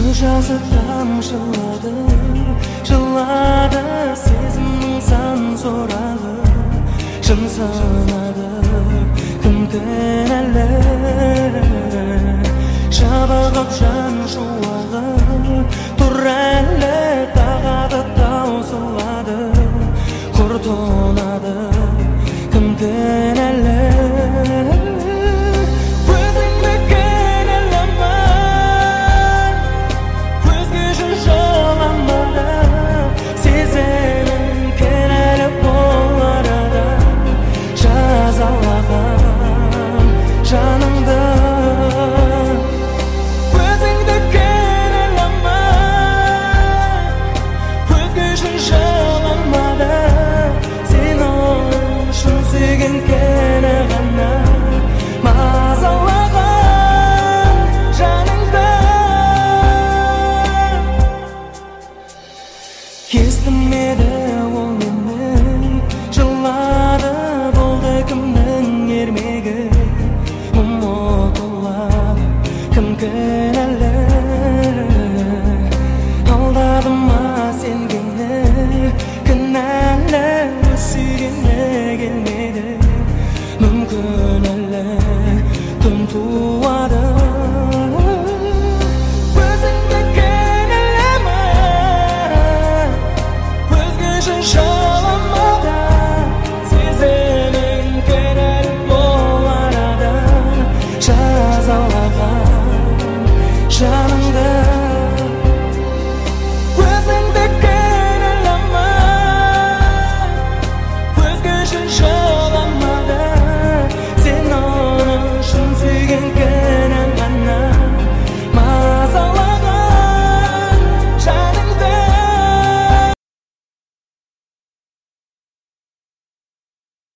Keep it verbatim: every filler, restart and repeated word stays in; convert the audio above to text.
жазы тамшылады, жылады сезімнің сан сорағы. Шын санады кім кінәлі, жабығып жан шуағы. Тұр әлі тағады таусылады, құрт ұнады кім кінәлі. Жаныңды өзіңді кінәлама, өзге үшін жаланмады. Сен үшін сүйген кені ғана мазалаған жаныңды. Естімеді ол мені, жылады болды кімнің ермегі. Ұмытылады кім кінәлі.